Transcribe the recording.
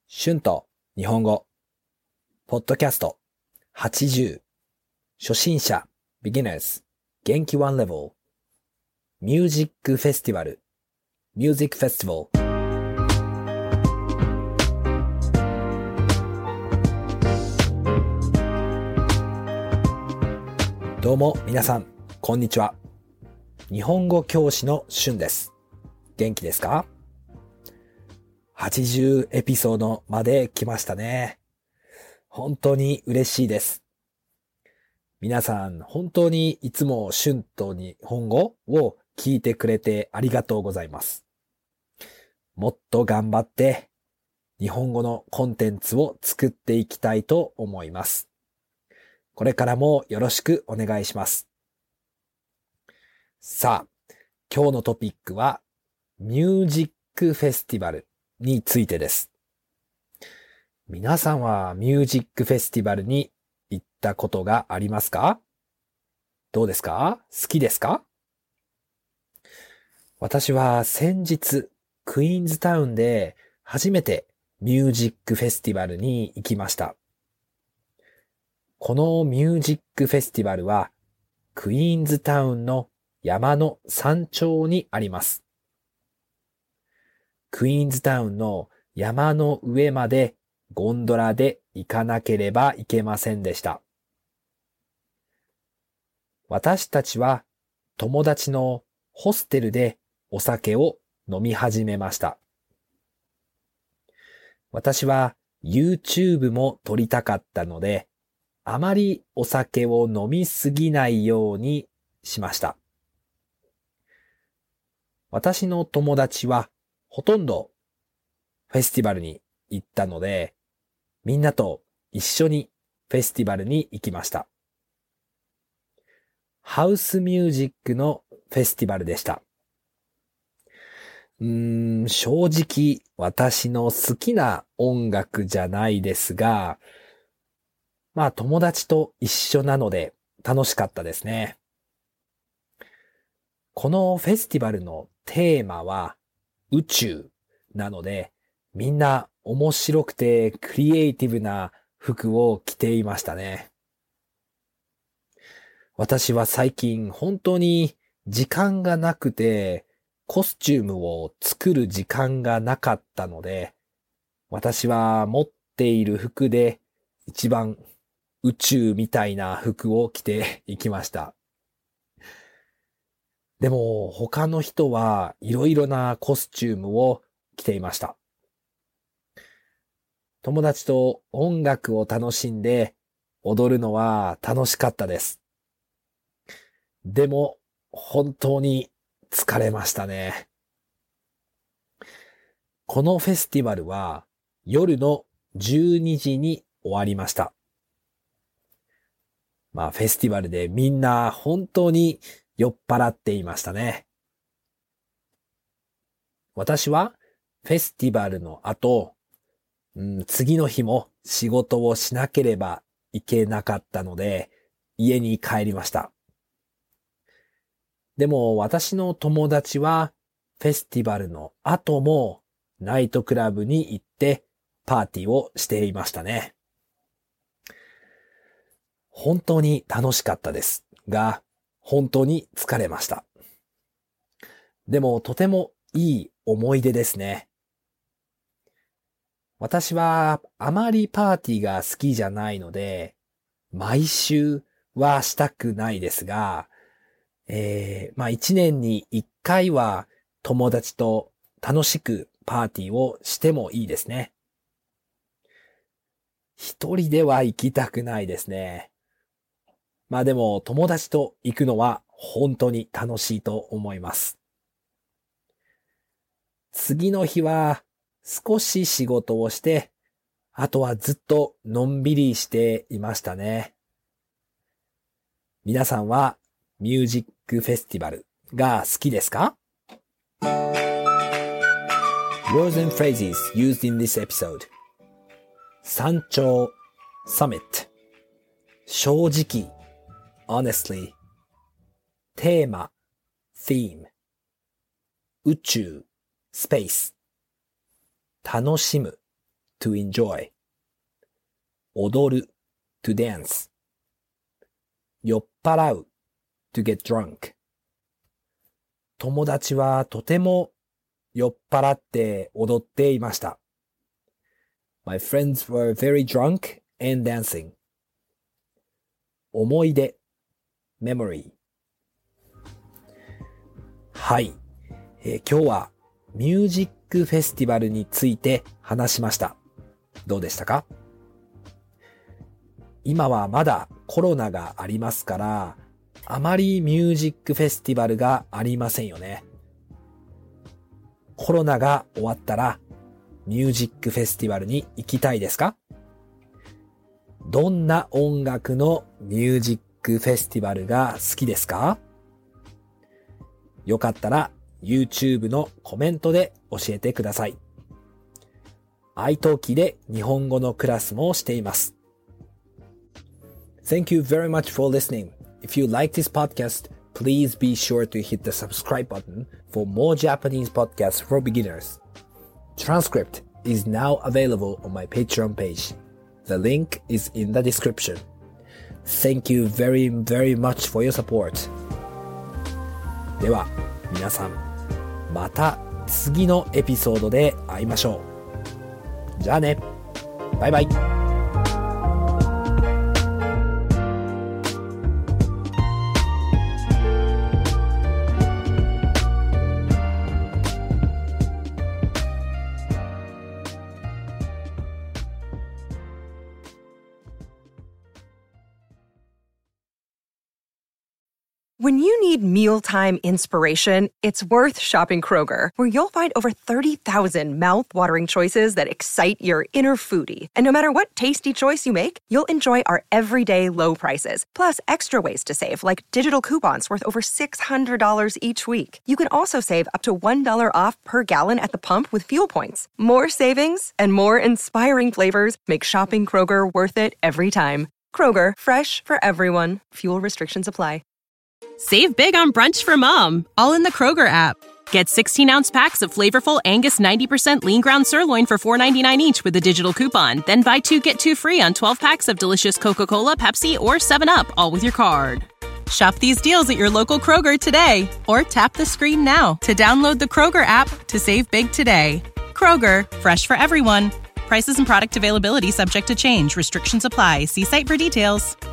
春と日本語ポッドキャスト80初心者 Beginners 元気 One Level ミュージックフェスティバル Music Festival。 どうも皆さんこんにちは。日本語教師の春です。元気ですか？80エピソードまで来ましたね。本当に嬉しいです。皆さん本当にいつも春と日本語を聞いてくれてありがとうございます。もっと頑張って日本語のコンテンツを作っていきたいと思います。これからもよろしくお願いします。さあ、今日のトピックはミュージックフェスティバルについてです。皆さんはミュージックフェスティバルに行ったことがありますか？どうですか？好きですか？私は先日クイーンズタウンで初めてミュージックフェスティバルに行きました。このミュージックフェスティバルはクイーンズタウンの山の山頂にあります。クイーンズタウンの山の上までゴンドラで行かなければいけませんでした。私たちは友達のホステルでお酒を飲み始めました。私は YouTube も撮りたかったので、あまりお酒を飲みすぎないようにしました。私の友達はほとんどフェスティバルに行ったので、みんなと一緒にフェスティバルに行きました。ハウスミュージックのフェスティバルでした。正直私の好きな音楽じゃないですが、友達と一緒なので楽しかったですね。このフェスティバルのテーマは宇宙なので、みんな面白くてクリエイティブな服を着ていましたね。私は最近本当に時間がなくてコスチュームを作る時間がなかったので、私は持っている服で一番宇宙みたいな服を着ていきました。でも他の人はいろいろなコスチュームを着ていました。友達と音楽を楽しんで踊るのは楽しかったです。でも本当に疲れましたね。このフェスティバルは夜の12時に終わりました。フェスティバルでみんな本当に酔っ払っていましたね。私はフェスティバルの後、次の日も仕事をしなければいけなかったので、家に帰りました。でも私の友達はフェスティバルの後もナイトクラブに行ってパーティーをしていましたね。本当に楽しかったですが、本当に疲れました。でもとてもいい思い出ですね。私はあまりパーティーが好きじゃないので、毎週はしたくないですが、一年に一回は友達と楽しくパーティーをしてもいいですね。一人では行きたくないですね。でも友達と行くのは本当に楽しいと思います。次の日は少し仕事をして、あとはずっとのんびりしていましたね。皆さんはミュージックフェスティバルが好きですか？ Words and phrases used in this episode. 山頂 Summit 正直 Honestly テーマ Theme 宇宙 Space 楽しむ to enjoy 踊る to dance 酔っ払う to get drunk 友達はとても酔っ払って踊っていました。My friends were very drunk and dancing. 思い出 memory はい、今日はミュージックフェスティバルについて話しました。どうでしたか？今はまだコロナがありますから、あまりミュージックフェスティバルがありませんよね。コロナが終わったらミュージックフェスティバルに行きたいですか？どんな音楽のミュージックフェスティバルが好きですか？よかったら YouTube のコメントで教えてください。iTalki で日本語のクラスもしています。Thank you very much for listening. If you like this podcast, please be sure to hit the subscribe button for more Japanese podcasts for beginners. Transcript is now available on my Patreon page. The link is in the description. Thank you very, very much for your support. では、皆さん、また次のエピソードで会いましょう。じゃあね。バイバイ。 When you need mealtime inspiration, it's worth shopping Kroger, where you'll find over 30,000 mouth-watering choices that excite your inner foodie. And no matter what tasty choice you make, you'll enjoy our everyday low prices, plus extra ways to save, like digital coupons worth over $600 each week. You can also save up to $1 off per gallon at the pump with fuel points. More savings and more inspiring flavors make shopping Kroger worth it every time. Kroger, fresh for everyone. Fuel restrictions apply. Save big on brunch for mom, all in the Kroger app. Get 16-ounce packs of flavorful Angus 90% lean ground sirloin for $4.99 each with a digital coupon. Then buy 2, get 2 free on 12 packs of delicious Coca-Cola, Pepsi, or 7-Up, all with your card. Shop these deals at your local Kroger today, or tap the screen now to download the Kroger app to save big today. Kroger, fresh for everyone. Prices and product availability subject to change. Restrictions apply. See site for details.